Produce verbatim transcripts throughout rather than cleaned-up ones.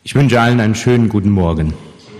Ich wünsche allen einen schönen guten Morgen.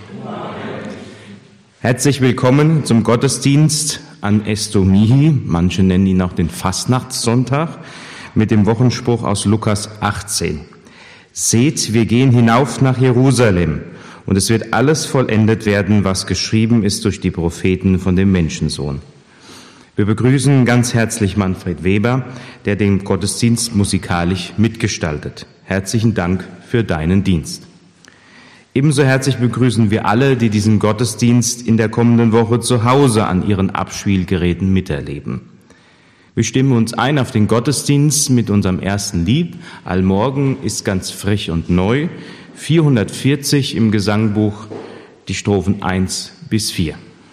Herzlich willkommen zum Gottesdienst an Estomihi, manche nennen ihn auch den Fastnachtssonntag, mit dem Wochenspruch aus Lukas achtzehn. Seht, wir gehen hinauf nach Jerusalem, und es wird alles vollendet werden, was geschrieben ist durch die Propheten von dem Menschensohn. Wir begrüßen ganz herzlich Manfred Weber, der den Gottesdienst musikalisch mitgestaltet. Herzlichen Dank für deinen Dienst. Ebenso herzlich begrüßen wir alle, die diesen Gottesdienst in der kommenden Woche zu Hause an ihren Abspielgeräten miterleben. Wir stimmen uns ein auf den Gottesdienst mit unserem ersten Lied. Allmorgen ist ganz frisch und neu. vierhundertvierzig im Gesangbuch, die Strophen eins bis vier.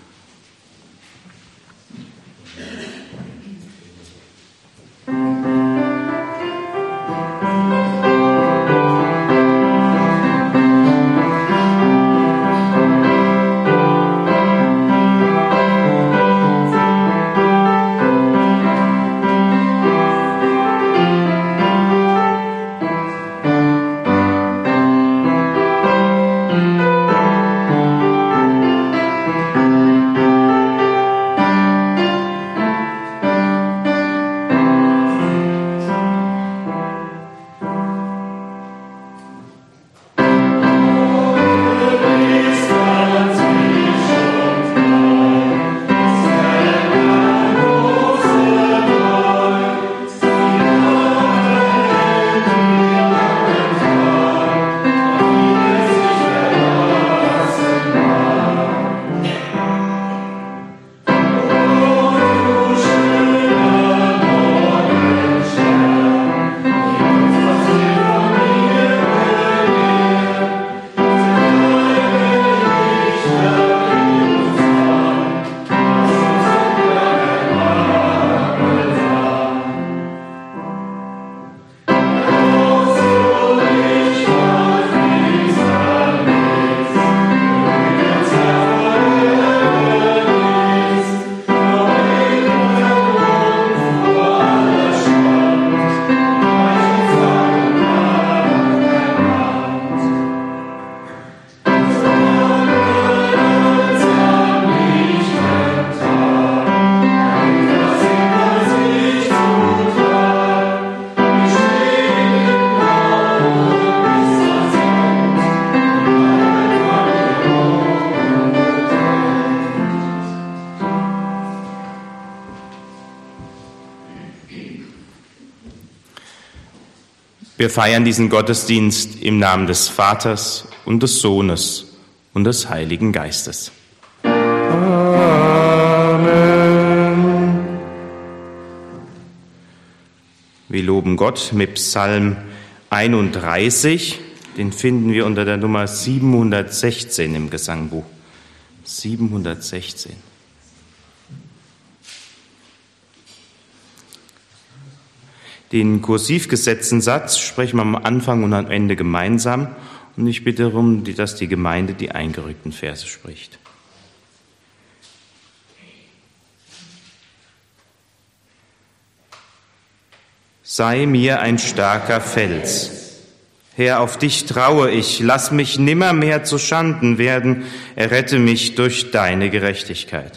Wir feiern diesen Gottesdienst im Namen des Vaters und des Sohnes und des Heiligen Geistes. Amen. Wir loben Gott mit Psalm einunddreißig, den finden wir unter der Nummer siebenhundertsechzehn im Gesangbuch. siebenhundertsechzehn. Den kursiv gesetzten Satz sprechen wir am Anfang und am Ende gemeinsam. Und ich bitte darum, dass die Gemeinde die eingerückten Verse spricht. Sei mir ein starker Fels. Herr, auf dich traue ich, lass mich nimmermehr zu Schanden werden, errette mich durch deine Gerechtigkeit.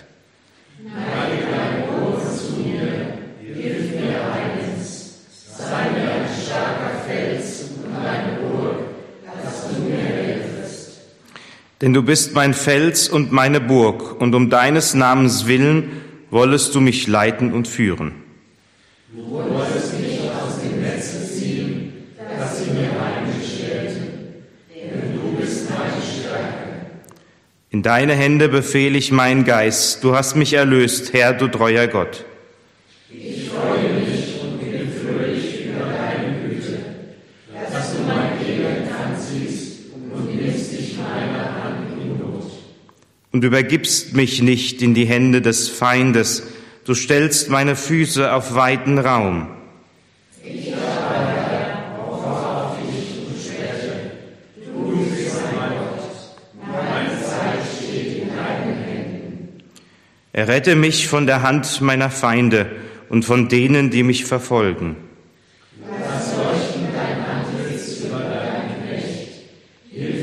Denn du bist mein Fels und meine Burg, und um deines Namens willen wollest du mich leiten und führen. Du wolltest mich aus dem Netze ziehen, dass sie mir Beine stellten, denn du bist meine Stärke. In deine Hände befehle ich meinen Geist, du hast mich erlöst, Herr, du treuer Gott. Ich freue mich und bin fröhlich über deine Güte, dass du mein Elend anziehst und nimmst dich meiner Hand. Und übergibst mich nicht in die Hände des Feindes, du stellst meine Füße auf weiten Raum. Ich aber, Herr, hoffe auf dich und spreche, du bist mein Gott, meine Zeit steht in deinen Händen. Errette mich von der Hand meiner Feinde und von denen, die mich verfolgen. Lass leuchten dein Antlitz über dein Knecht, hilf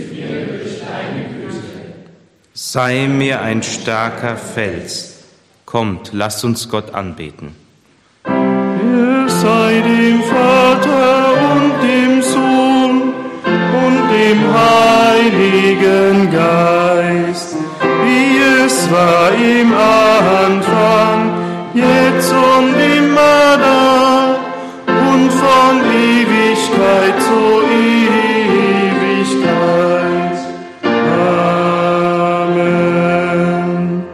Sei mir ein starker Fels. Kommt, lasst uns Gott anbeten. Er sei dem Vater und dem Sohn und dem Heiligen Geist, wie es war im Anfang, jetzt und immer da und von Ewigkeit zu Ewigkeit. Amen.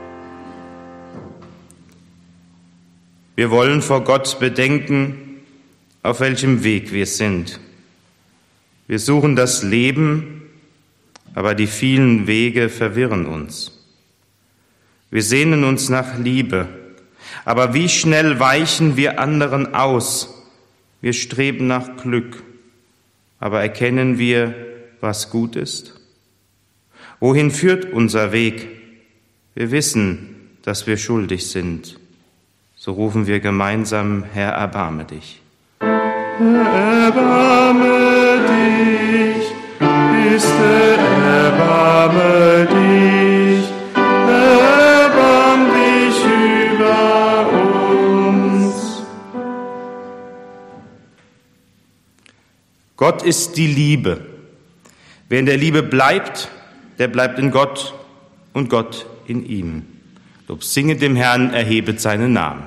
Wir wollen vor Gott bedenken, auf welchem Weg wir sind. Wir suchen das Leben, aber die vielen Wege verwirren uns. Wir sehnen uns nach Liebe, aber wie schnell weichen wir anderen aus. Wir streben nach Glück, aber erkennen wir, was gut ist? Wohin führt unser Weg? Wir wissen, dass wir schuldig sind. So rufen wir gemeinsam, Herr, erbarme dich. Herr, erbarme dich, Christe, erbarme dich, erbarm dich über uns. Gott ist die Liebe. Wer in der Liebe bleibt, der bleibt in Gott und Gott in ihm. Lob singet dem Herrn, erhebet seinen Namen.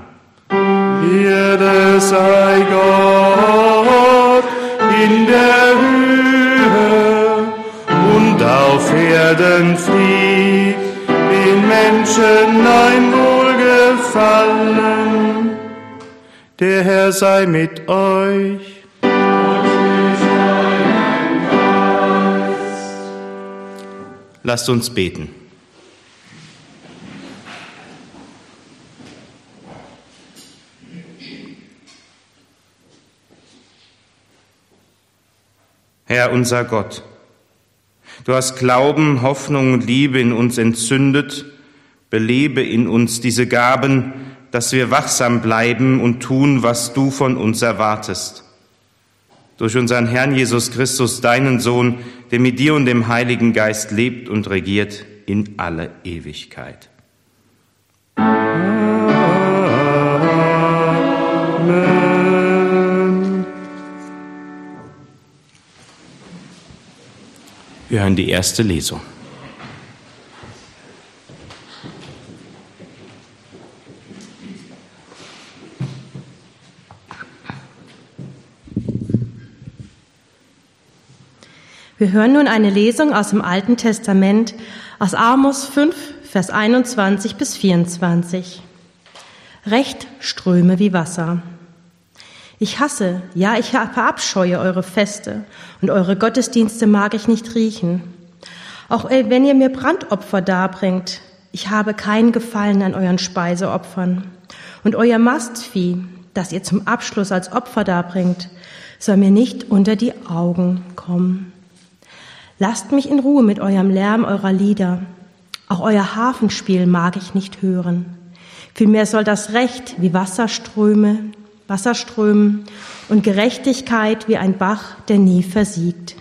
Ehre sei Gott in der Höhe und auf Erden Fried, den Menschen ein Wohlgefallen. Der Herr sei mit euch. Lasst uns beten. Herr unser Gott, du hast Glauben, Hoffnung und Liebe in uns entzündet, belebe in uns diese Gaben, dass wir wachsam bleiben und tun, was du von uns erwartest. Durch unseren Herrn Jesus Christus, deinen Sohn, der mit dir und dem Heiligen Geist lebt und regiert in alle Ewigkeit. Amen. Wir hören die erste Lesung. Wir hören nun eine Lesung aus dem Alten Testament, aus Amos fünf, Vers einundzwanzig bis vierundzwanzig. Recht ströme wie Wasser. Ich hasse, ja, ich verabscheue eure Feste und eure Gottesdienste mag ich nicht riechen. Auch wenn ihr mir Brandopfer darbringt, ich habe keinen Gefallen an euren Speiseopfern. Und euer Mastvieh, das ihr zum Abschluss als Opfer darbringt, soll mir nicht unter die Augen kommen. Lasst mich in Ruhe mit eurem Lärm eurer Lieder. Auch euer Harfenspiel mag ich nicht hören. Vielmehr soll das Recht wie Wasserströme, Wasserströmen und Gerechtigkeit wie ein Bach, der nie versiegt.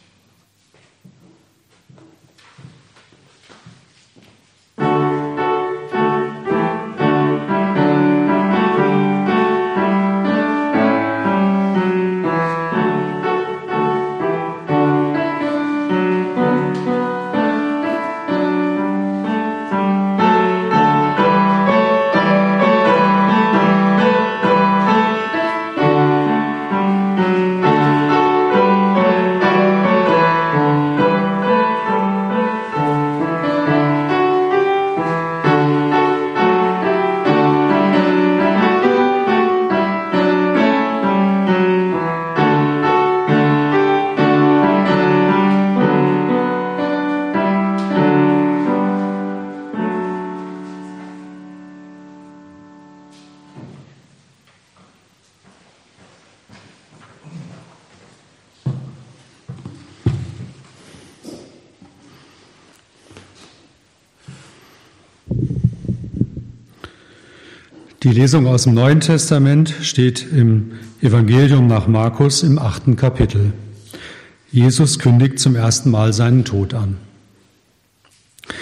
Die Lesung aus dem Neuen Testament steht im Evangelium nach Markus im achten Kapitel. Jesus kündigt zum ersten Mal seinen Tod an.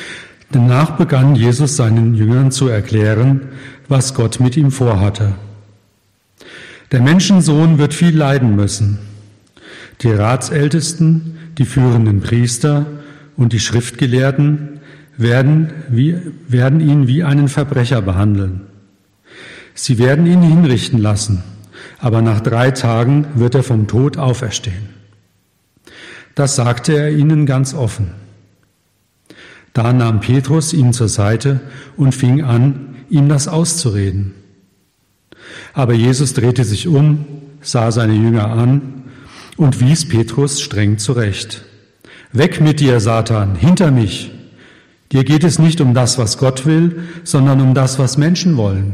Danach begann Jesus seinen Jüngern zu erklären, was Gott mit ihm vorhatte. Der Menschensohn wird viel leiden müssen. Die Ratsältesten, die führenden Priester und die Schriftgelehrten werden, wie, werden ihn wie einen Verbrecher behandeln. Sie werden ihn hinrichten lassen, aber nach drei Tagen wird er vom Tod auferstehen. Das sagte er ihnen ganz offen. Da nahm Petrus ihn zur Seite und fing an, ihm das auszureden. Aber Jesus drehte sich um, sah seine Jünger an und wies Petrus streng zurecht. Weg mit dir, Satan, hinter mich! Dir geht es nicht um das, was Gott will, sondern um das, was Menschen wollen.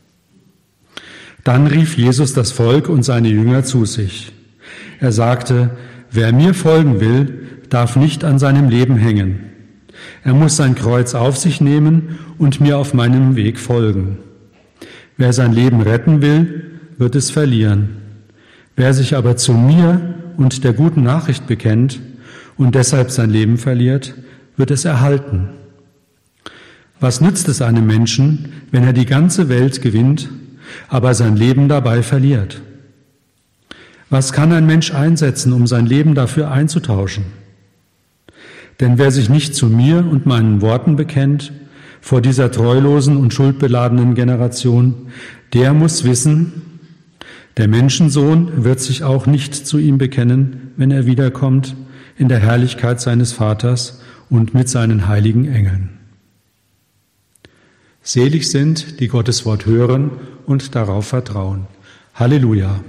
Dann rief Jesus das Volk und seine Jünger zu sich. Er sagte, wer mir folgen will, darf nicht an seinem Leben hängen. Er muss sein Kreuz auf sich nehmen und mir auf meinem Weg folgen. Wer sein Leben retten will, wird es verlieren. Wer sich aber zu mir und der guten Nachricht bekennt und deshalb sein Leben verliert, wird es erhalten. Was nützt es einem Menschen, wenn er die ganze Welt gewinnt, aber sein Leben dabei verliert? Was kann ein Mensch einsetzen, um sein Leben dafür einzutauschen? Denn wer sich nicht zu mir und meinen Worten bekennt, vor dieser treulosen und schuldbeladenen Generation, der muss wissen, der Menschensohn wird sich auch nicht zu ihm bekennen, wenn er wiederkommt in der Herrlichkeit seines Vaters und mit seinen heiligen Engeln. Selig sind, die Gottes Wort hören und darauf vertrauen. Halleluja!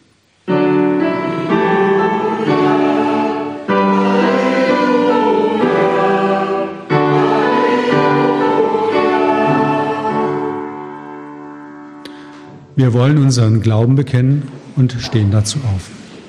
Wir wollen unseren Glauben bekennen und stehen dazu auf.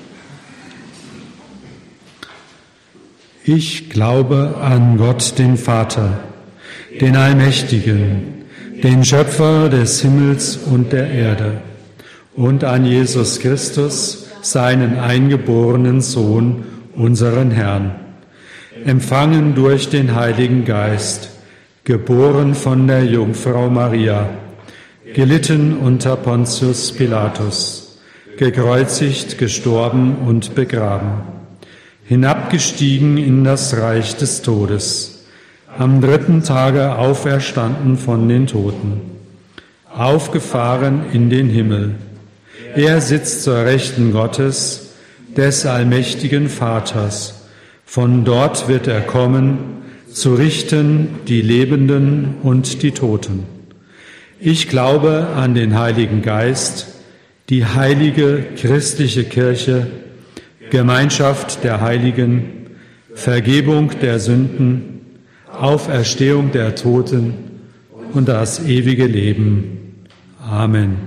Ich glaube an Gott, den Vater, den Allmächtigen, den Schöpfer des Himmels und der Erde, und an Jesus Christus, seinen eingeborenen Sohn, unseren Herrn, empfangen durch den Heiligen Geist, geboren von der Jungfrau Maria, gelitten unter Pontius Pilatus, gekreuzigt, gestorben und begraben, hinabgestiegen in das Reich des Todes, am dritten Tage auferstanden von den Toten, aufgefahren in den Himmel. Er sitzt zur Rechten Gottes, des allmächtigen Vaters. Von dort wird er kommen, zu richten die Lebenden und die Toten. Ich glaube an den Heiligen Geist, die heilige christliche Kirche, Gemeinschaft der Heiligen, Vergebung der Sünden, Auferstehung der Toten und das ewige Leben. Amen.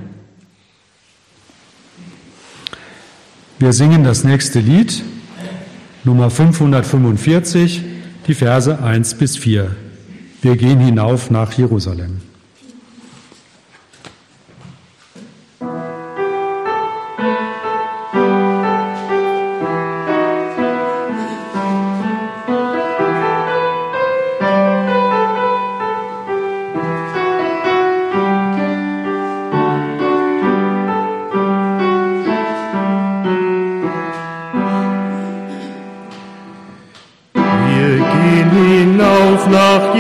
Wir singen das nächste Lied, Nummer fünfhundertfünfundvierzig, die Verse eins bis vier. Wir gehen hinauf nach Jerusalem. Nach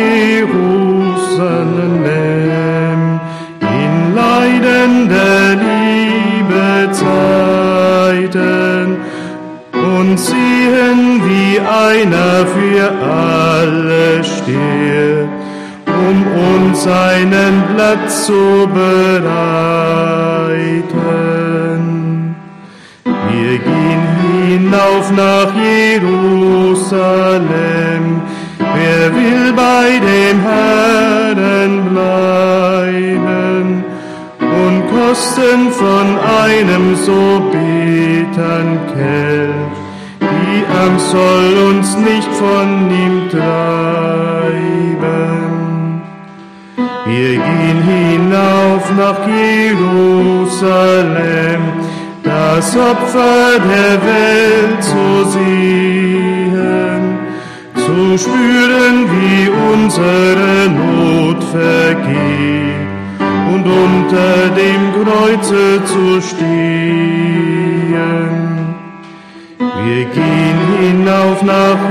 Jerusalem in leidender Liebe Zeiten und sehen, wie einer für alle steht, um uns einen Platz zu bereiten. Wir gehen hinauf nach Jerusalem. Wer will bei dem Herrn bleiben und kosten von einem so bittern Kelch? Die Angst soll uns nicht von ihm treiben. Wir gehen hinauf nach Jerusalem, das Opfer der Welt zu sehen, zu spüren, wie unsere Not vergeht und unter dem Kreuze zu stehen. Wir gehen hinauf nach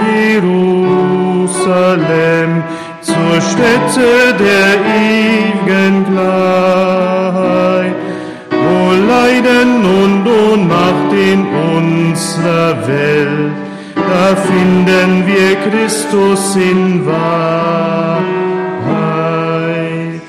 Jerusalem, zur Stätte der ewigen Klarheit, wo Leiden und Ohnmacht in unserer Welt, da finden wir Christus in Wahrheit.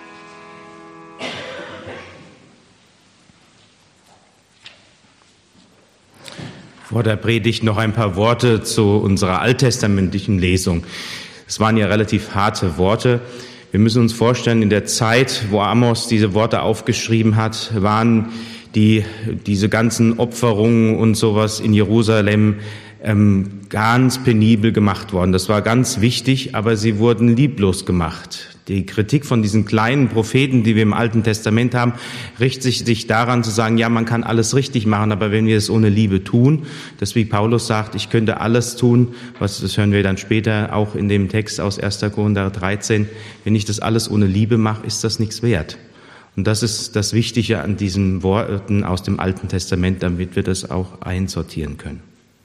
Vor der Predigt noch ein paar Worte zu unserer alttestamentlichen Lesung. Es waren ja relativ harte Worte. Wir müssen uns vorstellen, in der Zeit, wo Amos diese Worte aufgeschrieben hat, waren die, diese ganzen Opferungen und sowas in Jerusalem ähm, ganz penibel gemacht worden. Das war ganz wichtig, aber sie wurden lieblos gemacht. Die Kritik von diesen kleinen Propheten, die wir im Alten Testament haben, richtet sich daran zu sagen, ja, man kann alles richtig machen, aber wenn wir es ohne Liebe tun, das wie Paulus sagt, ich könnte alles tun, was, das hören wir dann später auch in dem Text aus erster Korinther dreizehn, wenn ich das alles ohne Liebe mache, ist das nichts wert. Und das ist das Wichtige an diesen Worten aus dem Alten Testament, damit wir das auch einsortieren können.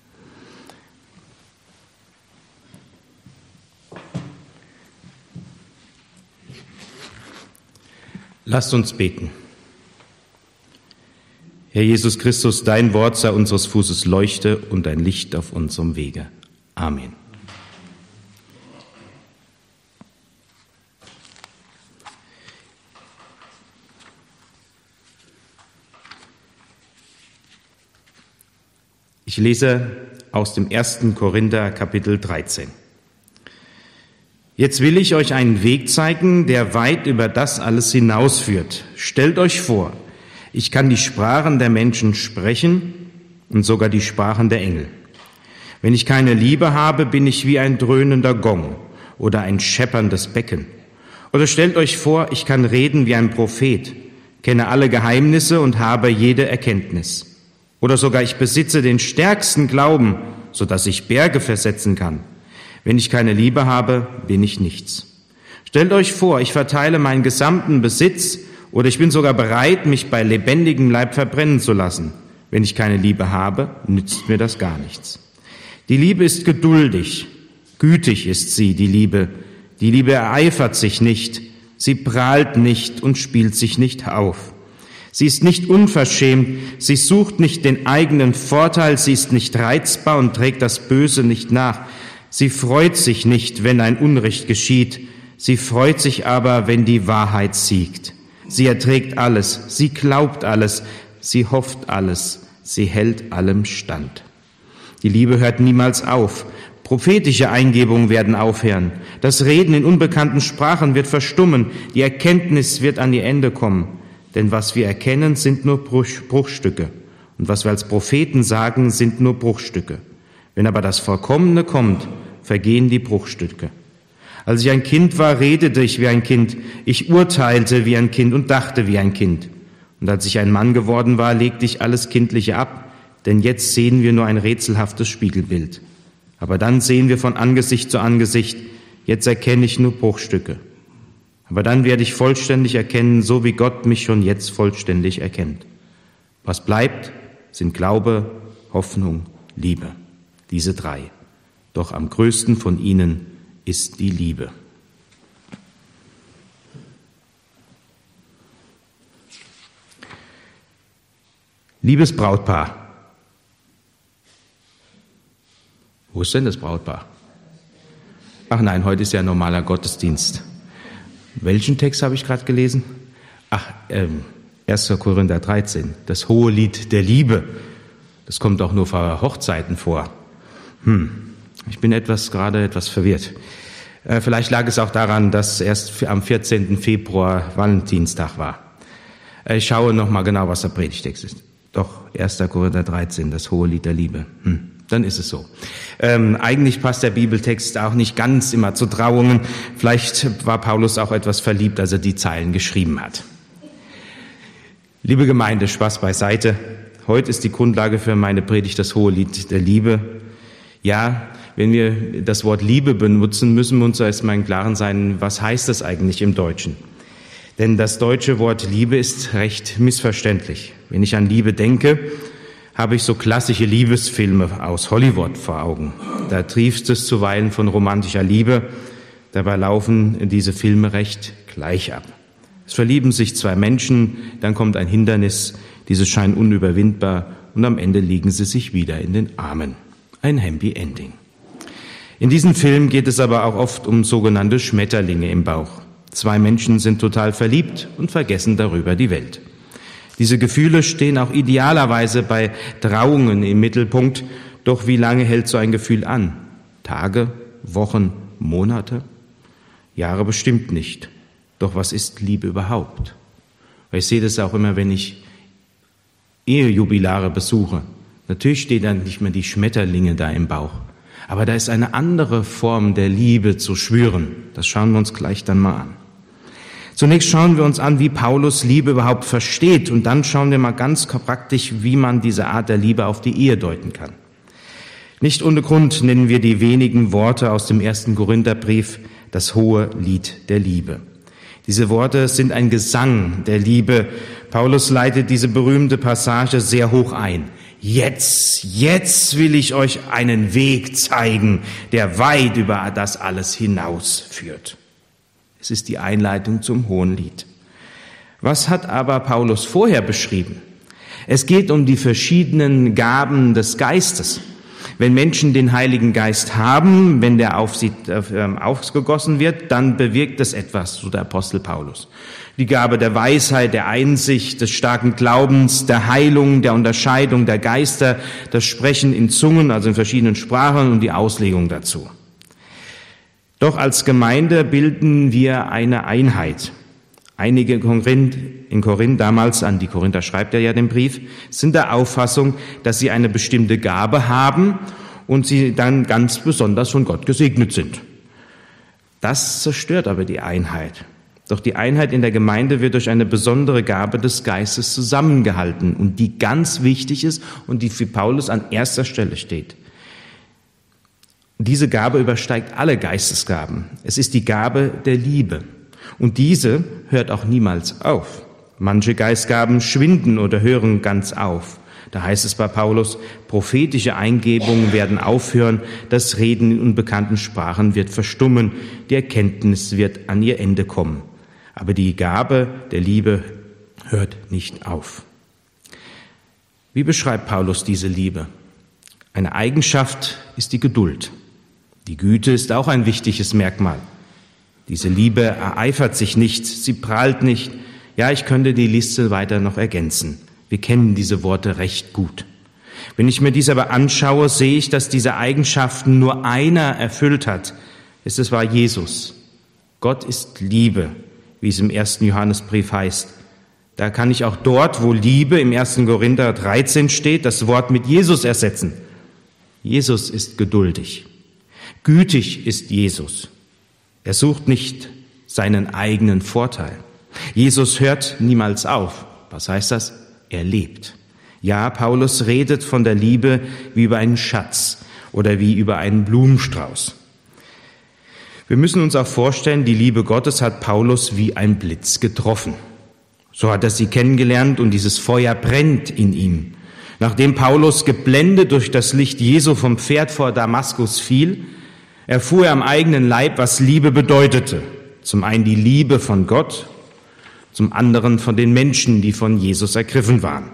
Lasst uns beten. Herr Jesus Christus, dein Wort sei unseres Fußes Leuchte und ein Licht auf unserem Wege. Amen. Ich lese aus dem ersten Korinther Kapitel dreizehn. Jetzt will ich euch einen Weg zeigen, der weit über das alles hinausführt. Stellt euch vor, ich kann die Sprachen der Menschen sprechen und sogar die Sprachen der Engel. Wenn ich keine Liebe habe, bin ich wie ein dröhnender Gong oder ein schepperndes Becken. Oder stellt euch vor, ich kann reden wie ein Prophet, kenne alle Geheimnisse und habe jede Erkenntnis. Oder sogar ich besitze den stärksten Glauben, sodass ich Berge versetzen kann. Wenn ich keine Liebe habe, bin ich nichts. Stellt euch vor, ich verteile meinen gesamten Besitz oder ich bin sogar bereit, mich bei lebendigem Leib verbrennen zu lassen. Wenn ich keine Liebe habe, nützt mir das gar nichts. Die Liebe ist geduldig, gütig ist sie, die Liebe. Die Liebe ereifert sich nicht, sie prahlt nicht und spielt sich nicht auf. Sie ist nicht unverschämt, sie sucht nicht den eigenen Vorteil, sie ist nicht reizbar und trägt das Böse nicht nach. Sie freut sich nicht, wenn ein Unrecht geschieht, sie freut sich aber, wenn die Wahrheit siegt. Sie erträgt alles, sie glaubt alles, sie hofft alles, sie hält allem stand. Die Liebe hört niemals auf. Prophetische Eingebungen werden aufhören. Das Reden in unbekannten Sprachen wird verstummen. Die Erkenntnis wird an ihr Ende kommen. Denn was wir erkennen, sind nur Bruchstücke. Und was wir als Propheten sagen, sind nur Bruchstücke. Wenn aber das Vollkommene kommt, vergehen die Bruchstücke. Als ich ein Kind war, redete ich wie ein Kind. Ich urteilte wie ein Kind und dachte wie ein Kind. Und als ich ein Mann geworden war, legte ich alles Kindliche ab. Denn jetzt sehen wir nur ein rätselhaftes Spiegelbild. Aber dann sehen wir von Angesicht zu Angesicht. Jetzt erkenne ich nur Bruchstücke. Aber dann werde ich vollständig erkennen, so wie Gott mich schon jetzt vollständig erkennt. Was bleibt, sind Glaube, Hoffnung, Liebe. Diese drei. Doch am größten von ihnen ist die Liebe. Liebes Brautpaar. Wo ist denn das Brautpaar? Ach nein, heute ist ja ein normaler Gottesdienst. Welchen Text habe ich gerade gelesen? Ach, ähm, erster Korinther dreizehn, das hohe Lied der Liebe. Das kommt auch nur vor Hochzeiten vor. Hm, ich bin etwas gerade etwas verwirrt. Äh, vielleicht lag es auch daran, dass erst am vierzehnten Februar Valentinstag war. Äh, ich schaue noch mal genau, was der Predigtext ist. Doch, erster Korinther dreizehn, das hohe Lied der Liebe. Hm. Dann ist es so. Ähm, eigentlich passt der Bibeltext auch nicht ganz immer zu Trauungen. Vielleicht war Paulus auch etwas verliebt, als er die Zeilen geschrieben hat. Liebe Gemeinde, Spaß beiseite. Heute ist die Grundlage für meine Predigt das hohe Lied der Liebe. Ja, wenn wir das Wort Liebe benutzen, müssen wir uns erstmal im Klaren sein, was heißt das eigentlich im Deutschen? Denn das deutsche Wort Liebe ist recht missverständlich. Wenn ich an Liebe denke, habe ich so klassische Liebesfilme aus Hollywood vor Augen. Da trieft es zuweilen von romantischer Liebe. Dabei laufen diese Filme recht gleich ab. Es verlieben sich zwei Menschen, dann kommt ein Hindernis, dieses scheint unüberwindbar und am Ende liegen sie sich wieder in den Armen. Ein Happy Ending. In diesem Film geht es aber auch oft um sogenannte Schmetterlinge im Bauch. Zwei Menschen sind total verliebt und vergessen darüber die Welt. Diese Gefühle stehen auch idealerweise bei Trauungen im Mittelpunkt. Doch wie lange hält so ein Gefühl an? Tage, Wochen, Monate? Jahre bestimmt nicht. Doch was ist Liebe überhaupt? Weil ich sehe das auch immer, wenn ich Ehejubilare besuche. Natürlich stehen dann nicht mehr die Schmetterlinge da im Bauch. Aber da ist eine andere Form der Liebe zu spüren. Das schauen wir uns gleich dann mal an. Zunächst schauen wir uns an, wie Paulus Liebe überhaupt versteht. Und dann schauen wir mal ganz praktisch, wie man diese Art der Liebe auf die Ehe deuten kann. Nicht ohne Grund nennen wir die wenigen Worte aus dem ersten Korintherbrief das hohe Lied der Liebe. Diese Worte sind ein Gesang der Liebe. Paulus leitet diese berühmte Passage sehr hoch ein. Jetzt, jetzt will ich euch einen Weg zeigen, der weit über das alles hinausführt. Es ist die Einleitung zum Hohenlied. Was hat aber Paulus vorher beschrieben? Es geht um die verschiedenen Gaben des Geistes. Wenn Menschen den Heiligen Geist haben, wenn der auf sie äh, ausgegossen wird, dann bewirkt es etwas, so der Apostel Paulus. Die Gabe der Weisheit, der Einsicht, des starken Glaubens, der Heilung, der Unterscheidung der Geister, das Sprechen in Zungen, also in verschiedenen Sprachen und die Auslegung dazu. Doch als Gemeinde bilden wir eine Einheit. Einige in Korinth, in Korinth damals, an die Korinther schreibt er ja den Brief, sind der Auffassung, dass sie eine bestimmte Gabe haben und sie dann ganz besonders von Gott gesegnet sind. Das zerstört aber die Einheit. Doch die Einheit in der Gemeinde wird durch eine besondere Gabe des Geistes zusammengehalten und die ganz wichtig ist und die für Paulus an erster Stelle steht. Diese Gabe übersteigt alle Geistesgaben. Es ist die Gabe der Liebe. Und diese hört auch niemals auf. Manche Geistgaben schwinden oder hören ganz auf. Da heißt es bei Paulus, prophetische Eingebungen werden aufhören, das Reden in unbekannten Sprachen wird verstummen, die Erkenntnis wird an ihr Ende kommen. Aber die Gabe der Liebe hört nicht auf. Wie beschreibt Paulus diese Liebe? Eine Eigenschaft ist die Geduld. Die Güte ist auch ein wichtiges Merkmal. Diese Liebe ereifert sich nicht, sie prahlt nicht. Ja, ich könnte die Liste weiter noch ergänzen. Wir kennen diese Worte recht gut. Wenn ich mir dies aber anschaue, sehe ich, dass diese Eigenschaften nur einer erfüllt hat. Es war Jesus. Gott ist Liebe, wie es im ersten Johannesbrief heißt. Da kann ich auch dort, wo Liebe im ersten Korinther dreizehn steht, das Wort mit Jesus ersetzen. Jesus ist geduldig. Gütig ist Jesus. Er sucht nicht seinen eigenen Vorteil. Jesus hört niemals auf. Was heißt das? Er lebt. Ja, Paulus redet von der Liebe wie über einen Schatz oder wie über einen Blumenstrauß. Wir müssen uns auch vorstellen, die Liebe Gottes hat Paulus wie ein Blitz getroffen. So hat er sie kennengelernt und dieses Feuer brennt in ihm. Nachdem Paulus geblendet durch das Licht Jesu vom Pferd vor Damaskus fiel, erfuhr er am eigenen Leib, was Liebe bedeutete. Zum einen die Liebe von Gott, zum anderen von den Menschen, die von Jesus ergriffen waren.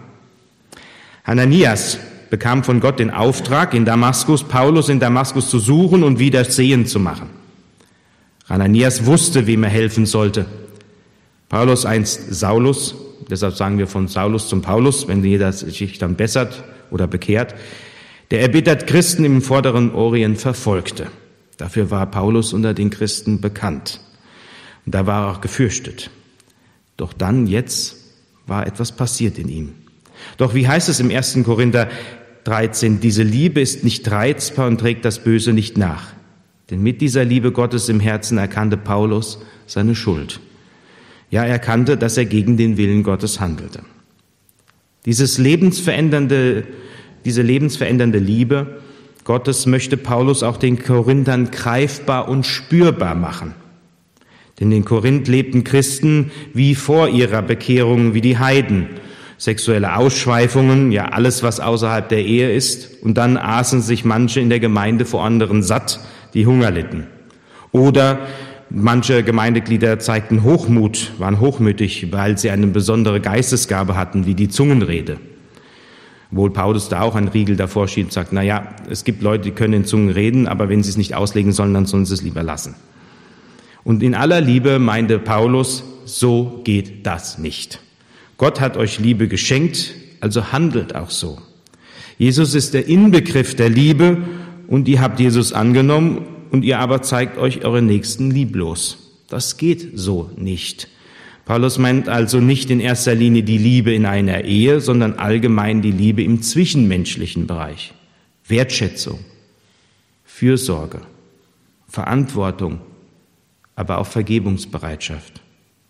Hananias bekam von Gott den Auftrag, in Damaskus, Paulus in Damaskus zu suchen und wieder sehend zu machen. Hananias wusste, wem er helfen sollte. Paulus einst Saulus, deshalb sagen wir von Saulus zum Paulus, wenn jeder sich dann bessert oder bekehrt, der erbittert Christen im vorderen Orient verfolgte. Dafür war Paulus unter den Christen bekannt. Und da war er auch gefürchtet. Doch dann, jetzt, war etwas passiert in ihm. Doch wie heißt es im ersten Korinther dreizehn, diese Liebe ist nicht reizbar und trägt das Böse nicht nach. Denn mit dieser Liebe Gottes im Herzen erkannte Paulus seine Schuld. Ja, er erkannte, dass er gegen den Willen Gottes handelte. Dieses lebensverändernde, diese lebensverändernde Liebe Gottes möchte Paulus auch den Korinthern greifbar und spürbar machen. Denn in Korinth lebten Christen wie vor ihrer Bekehrung, wie die Heiden. Sexuelle Ausschweifungen, ja alles, was außerhalb der Ehe ist. Und dann aßen sich manche in der Gemeinde vor anderen satt, die Hunger litten. Oder manche Gemeindeglieder zeigten Hochmut, waren hochmütig, weil sie eine besondere Geistesgabe hatten, wie die Zungenrede. Obwohl Paulus da auch einen Riegel davor schiebt und sagt, na ja, es gibt Leute, die können in Zungen reden, aber wenn sie es nicht auslegen sollen, dann sollen sie es lieber lassen. Und in aller Liebe meinte Paulus, so geht das nicht. Gott hat euch Liebe geschenkt, also handelt auch so. Jesus ist der Inbegriff der Liebe und ihr habt Jesus angenommen und ihr aber zeigt euch eure Nächsten lieblos. Das geht so nicht. Paulus meint also nicht in erster Linie die Liebe in einer Ehe, sondern allgemein die Liebe im zwischenmenschlichen Bereich. Wertschätzung, Fürsorge, Verantwortung, aber auch Vergebungsbereitschaft.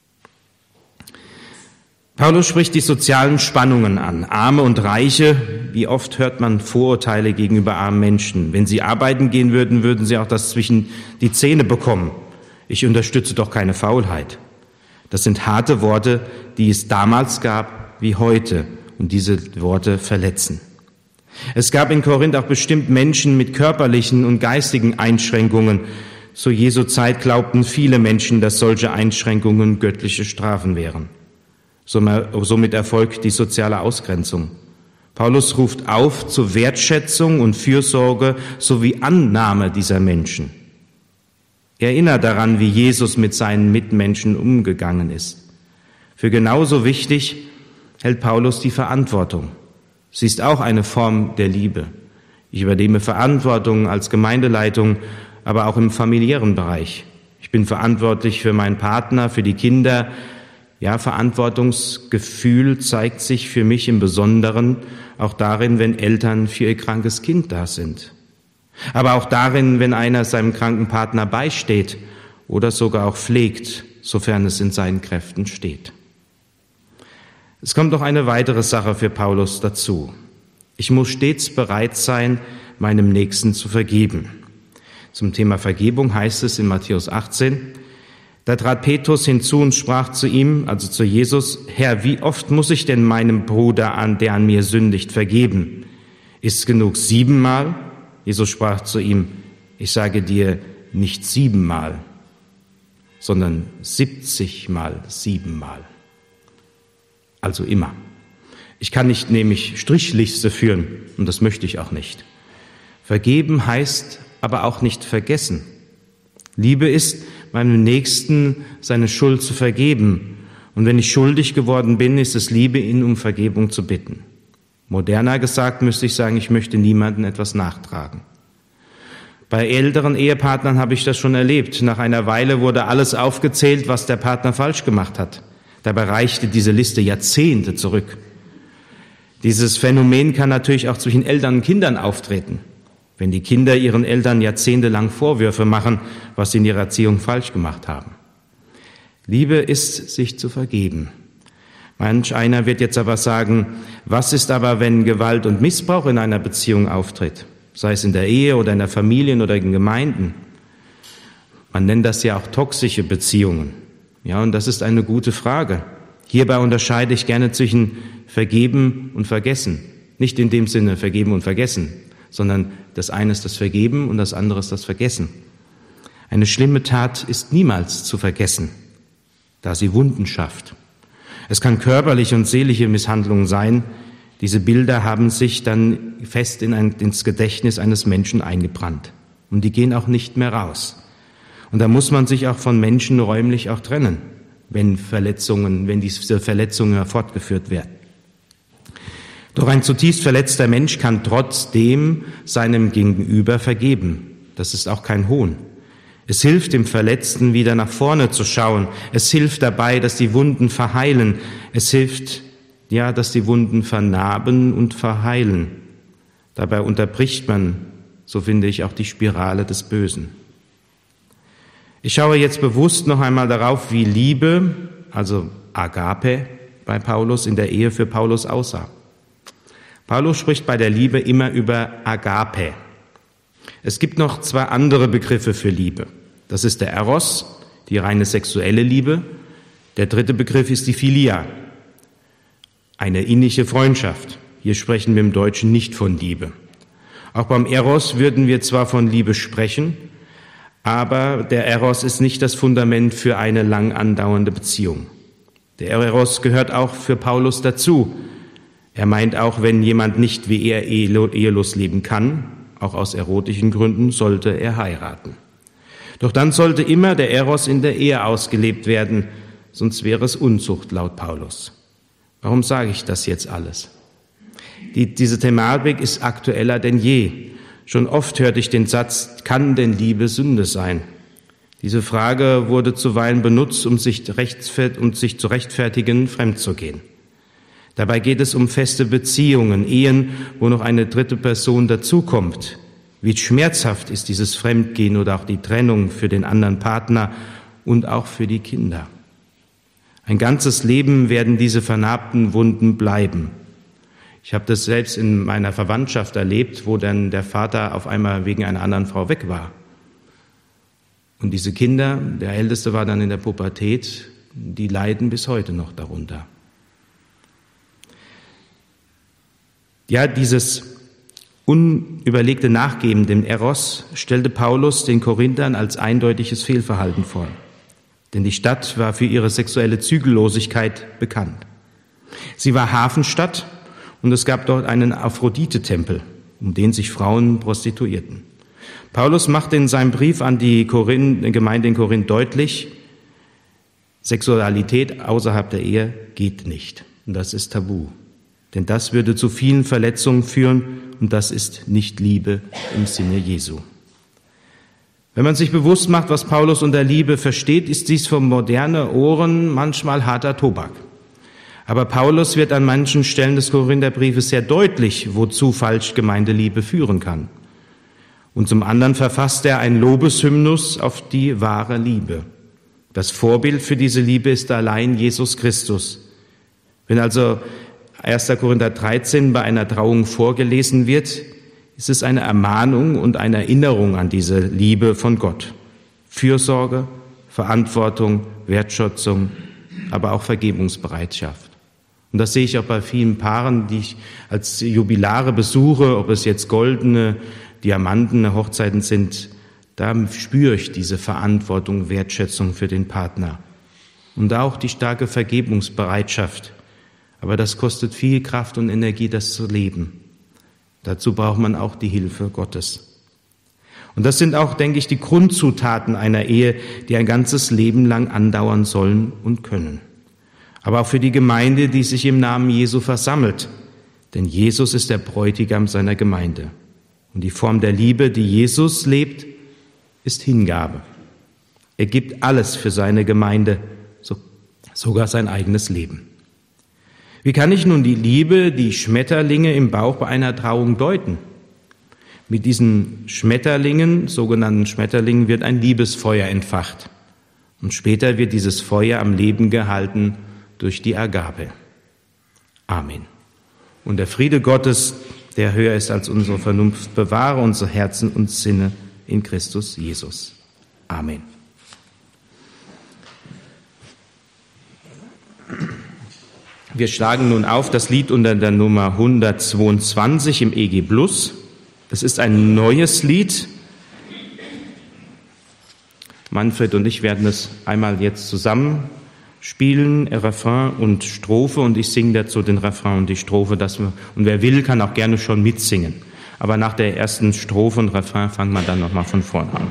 Paulus spricht die sozialen Spannungen an. Arme und Reiche, wie oft hört man Vorurteile gegenüber armen Menschen. Wenn sie arbeiten gehen würden, würden sie auch das zwischen die Zähne bekommen. Ich unterstütze doch keine Faulheit. Das sind harte Worte, die es damals gab wie heute. Und diese Worte verletzen. Es gab in Korinth auch bestimmt Menschen mit körperlichen und geistigen Einschränkungen. Zu Jesu Zeit glaubten viele Menschen, dass solche Einschränkungen göttliche Strafen wären. Somit erfolgt die soziale Ausgrenzung. Paulus ruft auf zur Wertschätzung und Fürsorge sowie Annahme dieser Menschen. Erinnert daran, wie Jesus mit seinen Mitmenschen umgegangen ist. Für genauso wichtig hält Paulus die Verantwortung. Sie ist auch eine Form der Liebe. Ich übernehme Verantwortung als Gemeindeleitung, aber auch im familiären Bereich. Ich bin verantwortlich für meinen Partner, für die Kinder. Ja, Verantwortungsgefühl zeigt sich für mich im Besonderen auch darin, wenn Eltern für ihr krankes Kind da sind. Aber auch darin, wenn einer seinem kranken Partner beisteht oder sogar auch pflegt, sofern es in seinen Kräften steht. Es kommt noch eine weitere Sache für Paulus dazu. Ich muss stets bereit sein, meinem Nächsten zu vergeben. Zum Thema Vergebung heißt es in Matthäus achtzehn, da trat Petrus hinzu und sprach zu ihm, also zu Jesus, Herr, wie oft muss ich denn meinem Bruder, an der an mir sündigt, vergeben? Ist es genug siebenmal? Jesus sprach zu ihm, ich sage dir nicht siebenmal, sondern siebzigmal siebenmal. Also immer. Ich kann nicht nämlich Strichliste führen und das möchte ich auch nicht. Vergeben heißt aber auch nicht vergessen. Liebe ist, meinem Nächsten seine Schuld zu vergeben. Und wenn ich schuldig geworden bin, ist es Liebe, ihn um Vergebung zu bitten. Moderner gesagt müsste ich sagen, ich möchte niemandem etwas nachtragen. Bei älteren Ehepartnern habe ich das schon erlebt. Nach einer Weile wurde alles aufgezählt, was der Partner falsch gemacht hat. Dabei reichte diese Liste Jahrzehnte zurück. Dieses Phänomen kann natürlich auch zwischen Eltern und Kindern auftreten. Wenn die Kinder ihren Eltern jahrzehntelang Vorwürfe machen, was sie in ihrer Erziehung falsch gemacht haben. Liebe ist, sich zu vergeben. Manch einer wird jetzt aber sagen, was ist aber, wenn Gewalt und Missbrauch in einer Beziehung auftritt? Sei es in der Ehe oder in der Familie oder in Gemeinden. Man nennt das ja auch toxische Beziehungen. Ja, und das ist eine gute Frage. Hierbei unterscheide ich gerne zwischen vergeben und vergessen. Nicht in dem Sinne vergeben und vergessen, sondern das eine ist das Vergeben und das andere ist das Vergessen. Eine schlimme Tat ist niemals zu vergessen, da sie Wunden schafft. Es kann körperliche und seelische Misshandlung sein. Diese Bilder haben sich dann fest in ein, ins Gedächtnis eines Menschen eingebrannt. Und die gehen auch nicht mehr raus. Und da muss man sich auch von Menschen räumlich auch trennen, wenn Verletzungen, wenn diese Verletzungen fortgeführt werden. Doch ein zutiefst verletzter Mensch kann trotzdem seinem Gegenüber vergeben. Das ist auch kein Hohn. Es hilft dem Verletzten, wieder nach vorne zu schauen. Es hilft dabei, dass die Wunden verheilen. Es hilft, ja, dass die Wunden vernarben und verheilen. Dabei unterbricht man, so finde ich, auch die Spirale des Bösen. Ich schaue jetzt bewusst noch einmal darauf, wie Liebe, also Agape, bei Paulus in der Ehe für Paulus aussah. Paulus spricht bei der Liebe immer über Agape. Es gibt noch zwei andere Begriffe für Liebe. Das ist der Eros, die reine sexuelle Liebe. Der dritte Begriff ist die Philia, eine innige Freundschaft. Hier sprechen wir im Deutschen nicht von Liebe. Auch beim Eros würden wir zwar von Liebe sprechen, aber der Eros ist nicht das Fundament für eine lang andauernde Beziehung. Der Eros gehört auch für Paulus dazu. Er meint auch, wenn jemand nicht wie er ehelos leben kann, auch aus erotischen Gründen, sollte er heiraten. Doch dann sollte immer der Eros in der Ehe ausgelebt werden, sonst wäre es Unzucht laut Paulus. Warum sage ich das jetzt alles? Die, diese Thematik ist aktueller denn je. Schon oft hörte ich den Satz, kann denn Liebe Sünde sein? Diese Frage wurde zuweilen benutzt, um sich, um sich zu rechtfertigen, fremd zu gehen. Dabei geht es um feste Beziehungen, Ehen, wo noch eine dritte Person dazukommt. Wie schmerzhaft ist dieses Fremdgehen oder auch die Trennung für den anderen Partner und auch für die Kinder. Ein ganzes Leben werden diese vernarbten Wunden bleiben. Ich habe das selbst in meiner Verwandtschaft erlebt, wo dann der Vater auf einmal wegen einer anderen Frau weg war. Und diese Kinder, der Älteste war dann in der Pubertät, die leiden bis heute noch darunter. Ja, dieses unüberlegte Nachgeben dem Eros stellte Paulus den Korinthern als eindeutiges Fehlverhalten vor. Denn die Stadt war für ihre sexuelle Zügellosigkeit bekannt. Sie war Hafenstadt und es gab dort einen Aphrodite-Tempel, um den sich Frauen prostituierten. Paulus macht in seinem Brief an die Korinth, Gemeinde in Korinth deutlich, Sexualität außerhalb der Ehe geht nicht. Und das ist tabu. Denn das würde zu vielen Verletzungen führen und das ist nicht Liebe im Sinne Jesu. Wenn man sich bewusst macht, was Paulus unter Liebe versteht, ist dies für moderne Ohren manchmal harter Tobak. Aber Paulus wird an manchen Stellen des Korintherbriefes sehr deutlich, wozu falsch gemeinte Liebe führen kann. Und zum anderen verfasst er ein Lobeshymnus auf die wahre Liebe. Das Vorbild für diese Liebe ist allein Jesus Christus. Wenn also erster Korinther dreizehn bei einer Trauung vorgelesen wird, ist es eine Ermahnung und eine Erinnerung an diese Liebe von Gott. Fürsorge, Verantwortung, Wertschätzung, aber auch Vergebungsbereitschaft. Und das sehe ich auch bei vielen Paaren, die ich als Jubilare besuche, ob es jetzt goldene, diamantene Hochzeiten sind, da spüre ich diese Verantwortung, Wertschätzung für den Partner. Und auch die starke Vergebungsbereitschaft. Aber das kostet viel Kraft und Energie, das zu leben. Dazu braucht man auch die Hilfe Gottes. Und das sind auch, denke ich, die Grundzutaten einer Ehe, die ein ganzes Leben lang andauern sollen und können. Aber auch für die Gemeinde, die sich im Namen Jesu versammelt. Denn Jesus ist der Bräutigam seiner Gemeinde. Und die Form der Liebe, die Jesus lebt, ist Hingabe. Er gibt alles für seine Gemeinde, sogar sein eigenes Leben. Wie kann ich nun die Liebe, die Schmetterlinge im Bauch bei einer Trauung deuten? Mit diesen Schmetterlingen, sogenannten Schmetterlingen, wird ein Liebesfeuer entfacht. Und später wird dieses Feuer am Leben gehalten durch die Agape. Amen. Und der Friede Gottes, der höher ist als unsere Vernunft, bewahre unsere Herzen und Sinne in Christus Jesus. Amen. Wir schlagen nun auf das Lied unter der Nummer hundertzweiundzwanzig im E G Plus. Es ist ein neues Lied. Manfred und ich werden es einmal jetzt zusammen spielen, Refrain und Strophe, und ich singe dazu den Refrain und die Strophe. Dass wir, und wer will, kann auch gerne schon mitsingen. Aber nach der ersten Strophe und Refrain fangen wir dann nochmal von vorne an.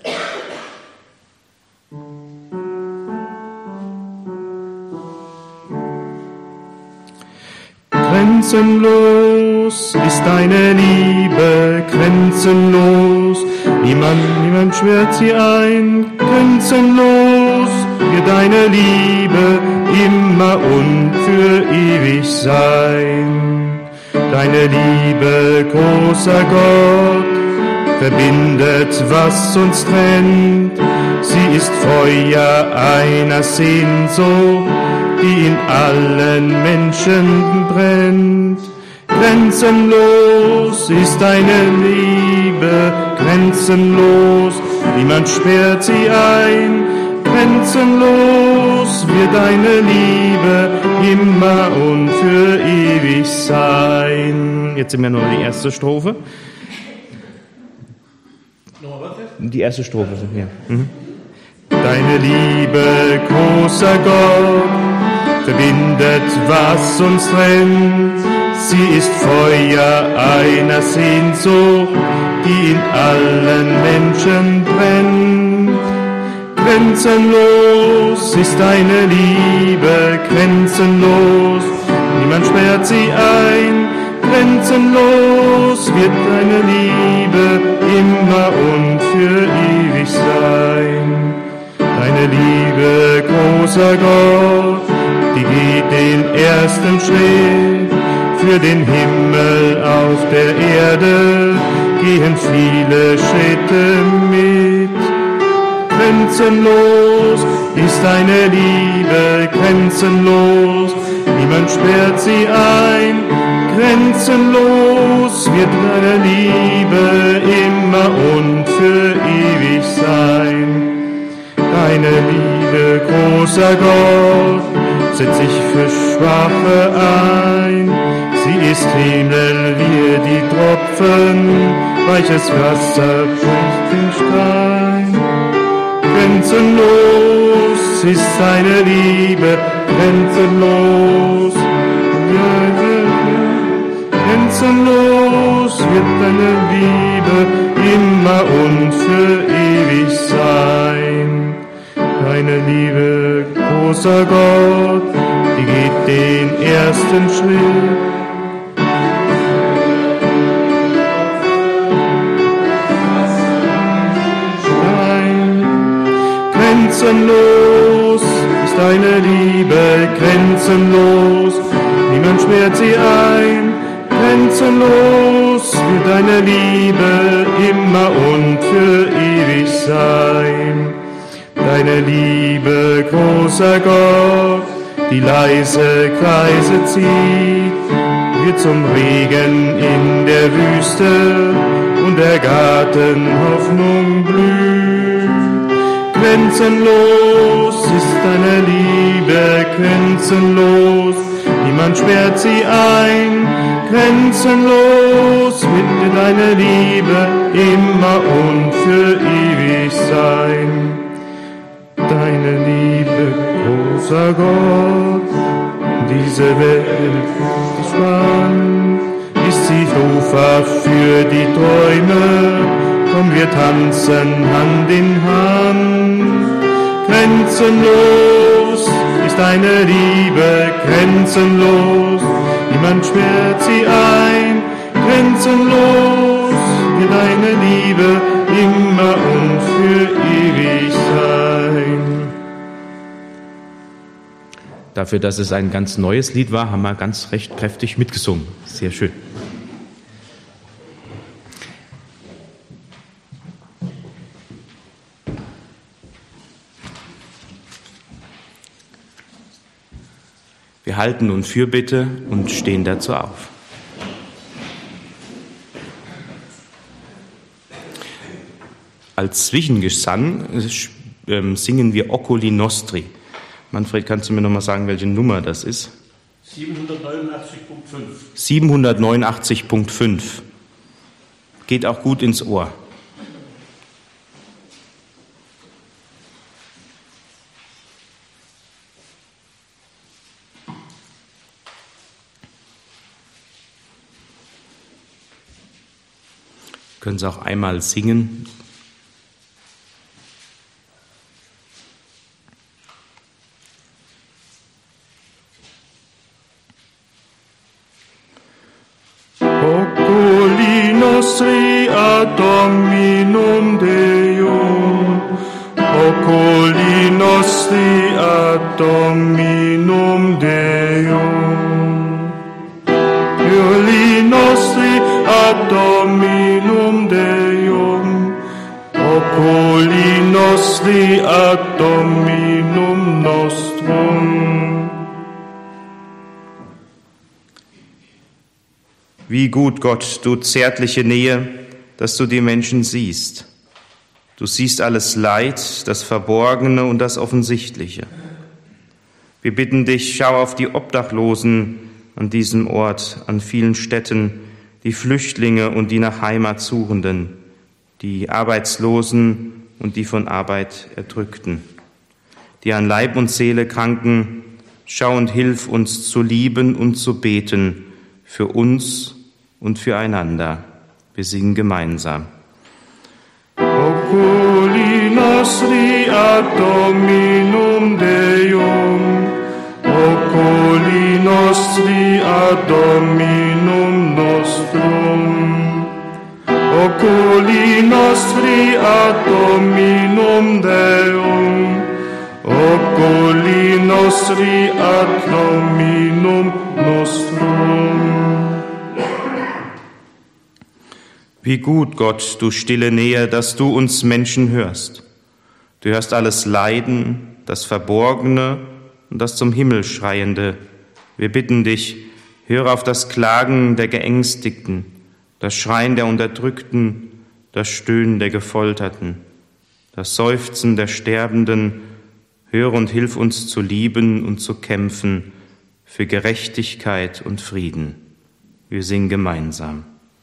Grenzenlos ist deine Liebe, grenzenlos. Niemand, niemand schwört sie ein. Grenzenlos wird deine Liebe immer und für ewig sein. Deine Liebe, großer Gott, verbindet, was uns trennt. Sie ist Feuer einer Sehnsucht, die in allen Menschen brennt. Grenzenlos ist deine Liebe, grenzenlos, niemand sperrt sie ein. Grenzenlos wird deine Liebe immer und für ewig sein. Jetzt sind wir nur die erste Strophe. Die erste Strophe, ja. Mhm. Deine Liebe, großer Gott, verbindet, was uns trennt. Sie ist Feuer einer Sehnsucht, die in allen Menschen brennt. Grenzenlos ist deine Liebe, grenzenlos, niemand sperrt sie ein. Grenzenlos wird deine Liebe immer und für ewig sein. Deine Liebe, großer Gott, die geht den ersten Schritt. Für den Himmel auf der Erde gehen viele Schritte mit. Grenzenlos ist deine Liebe, grenzenlos, niemand sperrt sie ein. Grenzenlos wird deine Liebe immer und für ewig sein. Deine Liebe, großer Gott, setzt sich für Schwache ein. Sie ist Himmel wie die Tropfen, weiches Wasser bricht den Stein. Grenzenlos ist deine Liebe, grenzenlos. Grenzenlos wird deine Liebe immer und für ewig sein. Deine Liebe, großer Gott, die geht den ersten Schritt. Grenzenlos ist deine Liebe, grenzenlos, niemand sperrt sie ein. Grenzenlos wird deine Liebe immer und für ewig sein. Deine Liebe, großer Gott, die leise Kreise zieht, wird zum Regen in der Wüste und der Garten Hoffnung blüht. Grenzenlos ist deine Liebe, grenzenlos, niemand sperrt sie ein. Grenzenlos wird deine Liebe immer und für ewig sein. Deine Liebe, großer Gott, diese Welt ist spannend, ist sie Sofa für die Träume, komm wir tanzen Hand in Hand. Grenzenlos ist deine Liebe, grenzenlos, niemand sperrt sie ein. Grenzenlos wird deine Liebe immer und für ewig sein. Dafür, dass es ein ganz neues Lied war, haben wir ganz recht kräftig mitgesungen. Sehr schön. Wir halten nun Fürbitte und stehen dazu auf. Als Zwischengesang äh, singen wir Oculi Nostri. Manfred, kannst du mir noch mal sagen, welche Nummer das ist? siebenhundertneunundachtzig Punkt fünf. siebenhundertneunundachtzig Punkt fünf. Geht auch gut ins Ohr. Können Sie auch einmal singen. Oculi nostri ad Dominum Deum, oculi nostri ad Dominum Deum, oculi nostri ad Dominum Deum, oculi nostri ad Dominum nostrum. Wie gut, Gott, du zärtliche Nähe, dass du die Menschen siehst. Du siehst alles Leid, das Verborgene und das Offensichtliche. Wir bitten dich, schau auf die Obdachlosen an diesem Ort, an vielen Städten, die Flüchtlinge und die nach Heimat Suchenden, die Arbeitslosen und die von Arbeit Erdrückten, die an Leib und Seele Kranken. Schau und hilf uns zu lieben und zu beten für uns und füreinander. Wir singen gemeinsam. Oculi nostri ad Dominum Deum, oculi nostri ad Dominum nostrum, oculi nostri ad Dominum Deum, oculi nostri ad Dominum nostrum. Wie gut, Gott, du stille Nähe, dass du uns Menschen hörst. Du hörst alles Leiden, das Verborgene und das zum Himmel Schreiende. Wir bitten dich, höre auf das Klagen der Geängstigten, das Schreien der Unterdrückten, das Stöhnen der Gefolterten, das Seufzen der Sterbenden. Höre und hilf uns zu lieben und zu kämpfen für Gerechtigkeit und Frieden. Wir singen gemeinsam.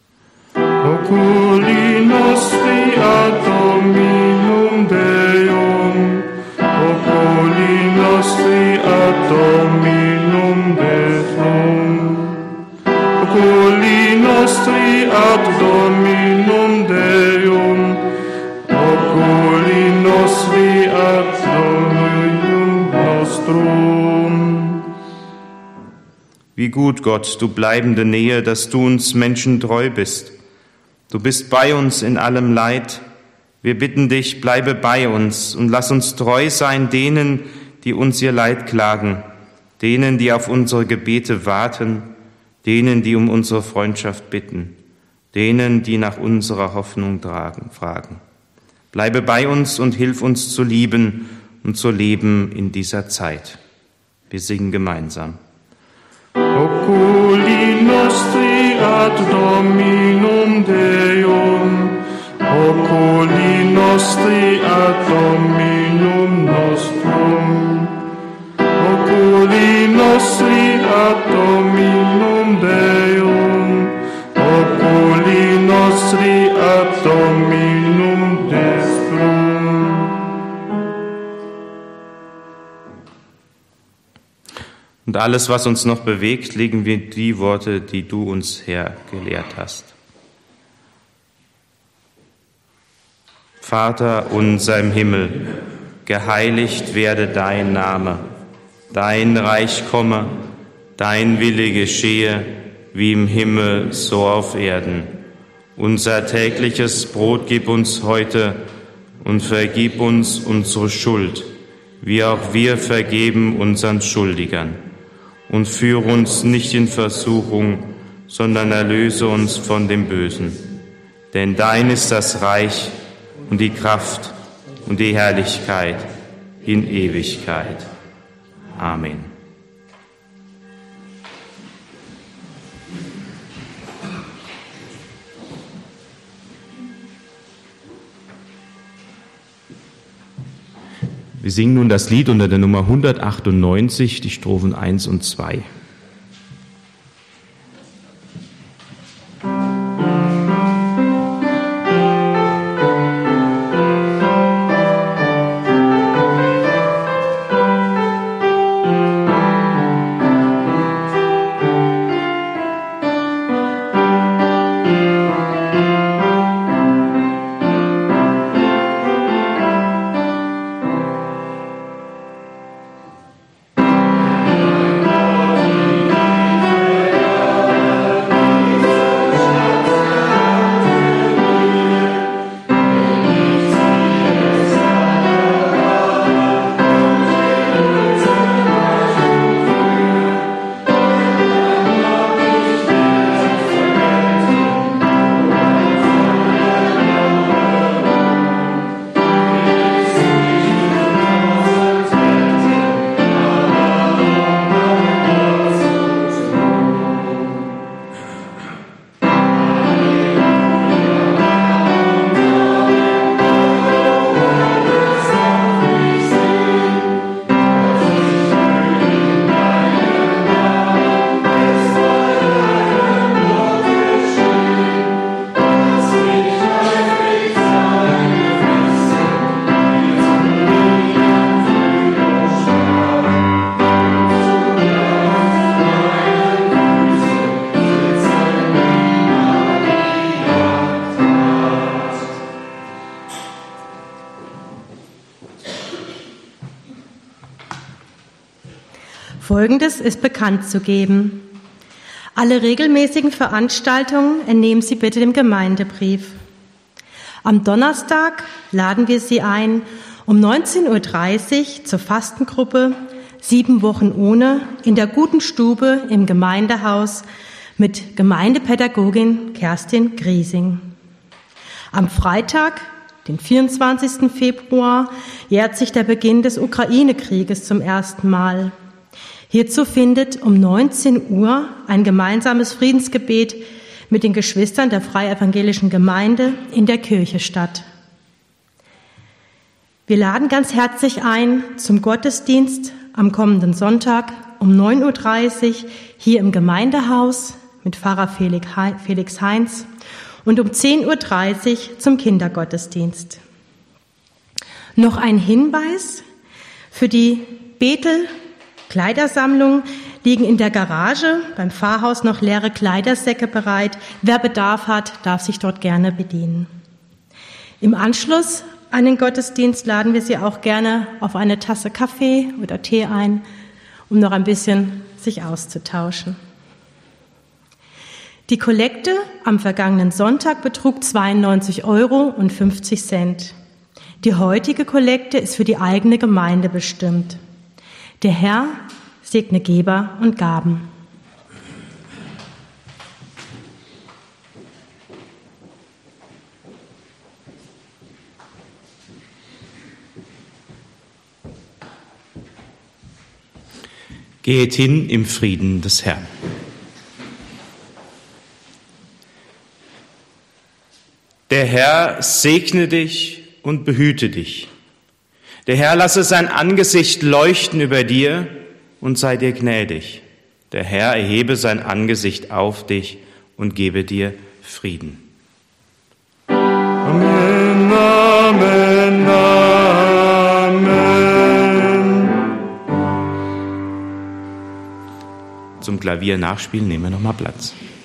Oculi nostri ad Dominum Deum, oculi nostri ad Dominum Deum, oculi nostri ad Dominum Deum, oculi nostri ad Dominum nostrum. Wie gut, Gott, du bleibende Nähe, dass du uns Menschen treu bist. Du bist bei uns in allem Leid. Wir bitten dich, bleibe bei uns und lass uns treu sein denen, die uns ihr Leid klagen, denen, die auf unsere Gebete warten, denen, die um unsere Freundschaft bitten, denen, die nach unserer Hoffnung tragen, fragen. Bleibe bei uns und hilf uns zu lieben und zu leben in dieser Zeit. Wir singen gemeinsam. Oculi nostri ad Dominum Deum, oculi nostri ad Dominum nostrum, oculi nostri ad Dominum Deum, oculi nostri ad Dominum nostrum. Und alles, was uns noch bewegt, legen wir die Worte, die du uns, Herr, gelehrt hast. Vater unser im Himmel, geheiligt werde dein Name, dein Reich komme, dein Wille geschehe, wie im Himmel, so auf Erden. Unser tägliches Brot gib uns heute und vergib uns unsere Schuld, wie auch wir vergeben unseren Schuldigern. Und führe uns nicht in Versuchung, sondern erlöse uns von dem Bösen. Denn dein ist das Reich und die Kraft und die Herrlichkeit in Ewigkeit. Amen. Wir singen nun das Lied unter der Nummer hundertachtundneunzig, die Strophen eins und zwei. Folgendes ist bekannt zu geben. Alle regelmäßigen Veranstaltungen entnehmen Sie bitte dem Gemeindebrief. Am Donnerstag laden wir Sie ein, um neunzehn Uhr dreißig zur Fastengruppe Sieben Wochen ohne in der Guten Stube im Gemeindehaus mit Gemeindepädagogin Kerstin Griesing. Am Freitag, den vierundzwanzigsten Februar, jährt sich der Beginn des Ukraine-Krieges zum ersten Mal. Hierzu findet um neunzehn Uhr ein gemeinsames Friedensgebet mit den Geschwistern der Freievangelischen Gemeinde in der Kirche statt. Wir laden ganz herzlich ein zum Gottesdienst am kommenden Sonntag um neun Uhr dreißig hier im Gemeindehaus mit Pfarrer Felix Heinz und um zehn Uhr dreißig zum Kindergottesdienst. Noch ein Hinweis: Für die Bethel-Kleidersammlung liegen in der Garage beim Pfarrhaus noch leere Kleidersäcke bereit. Wer Bedarf hat, darf sich dort gerne bedienen. Im Anschluss an den Gottesdienst laden wir Sie auch gerne auf eine Tasse Kaffee oder Tee ein, um noch ein bisschen sich auszutauschen. Die Kollekte am vergangenen Sonntag betrug zweiundneunzig Euro und fünfzig Cent. Die heutige Kollekte ist für die eigene Gemeinde bestimmt. Der Herr segne Geber und Gaben. Geht hin im Frieden des Herrn. Der Herr segne dich und behüte dich. Der Herr lasse sein Angesicht leuchten über dir und sei dir gnädig. Der Herr erhebe sein Angesicht auf dich und gebe dir Frieden. Amen, Amen, Amen. Zum Klavier nachspielen nehmen wir nochmal Platz.